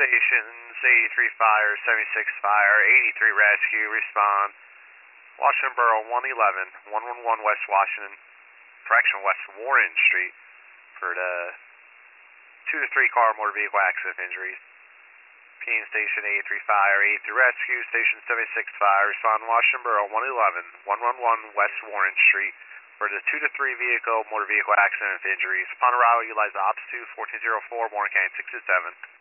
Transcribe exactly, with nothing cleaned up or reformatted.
stations, eighty-three fire, seventy-six fire, eighty-three rescue, respond. Washington Borough one eleven, one one one West Washington, correction, West Warren Street for the two to three car motor vehicle accident injuries. P M Station eighty-three fire, eighty-three rescue, Station seventy-six fire, respond Washington Borough one eleven, one one one West Warren Street for the two to three vehicle motor vehicle accident injuries. Upon arrival, utilize the Ops two fourteen oh four, Warren County six two seven.